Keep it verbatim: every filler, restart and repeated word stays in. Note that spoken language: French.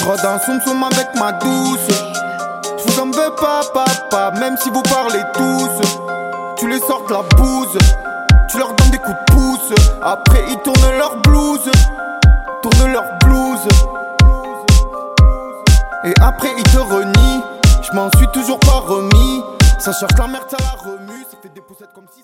J'rôde un soum soum avec ma douce. J'vous en veux pas, papa, même si vous parlez tous. Tu les sors de la bouse, tu leur donnes des coups de pouce. Après ils tournent leur blouse, tournent leur blouse. Et après ils te renient. J'm'en suis toujours pas remis. Ça cherche la merde, ça la remue. Ça fait des poussettes comme si